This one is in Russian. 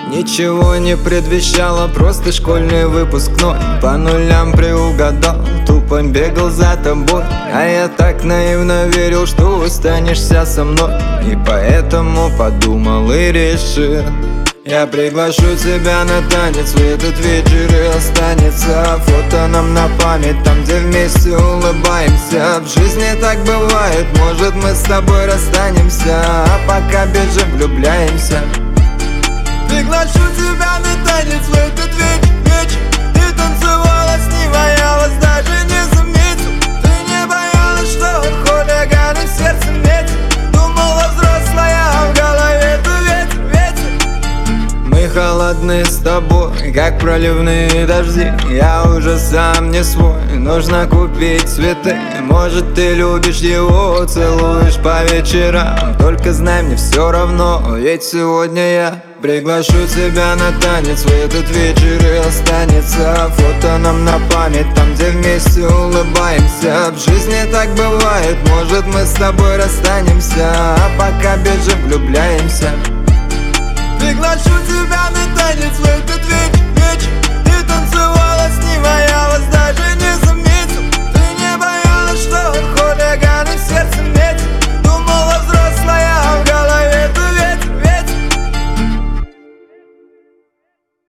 Ничего не предвещало, просто школьный выпускной. По нулям приугадал, тупо бегал за тобой. А я так наивно верил, что останешься со мной. И поэтому подумал и решил: я приглашу тебя на танец, в этот вечер и останется фото нам на память, там, где вместе улыбаемся. В жизни так бывает, может мы с тобой расстанемся, а пока бежим, влюбляемся. Приглашу тебя на танец в этот вечер. Ты танцевала с ним, а я вас даже не заметил. Ты не боялась, что хулиганы в сердце метят. Думала взрослая, а в голове ты ветер. Мы холодны с тобой, как проливные дожди. Я уже сам не свой, нужно купить цветы. Может, ты любишь его, целуешь по вечерам. Только знай, мне все равно, ведь сегодня я приглашу тебя на танец, в этот вечер и останется фото нам на память, там, где вместе улыбаемся. В жизни так бывает, может мы с тобой расстанемся, а пока бежим, влюбляемся. Приглашу тебя на танец в этот вечер.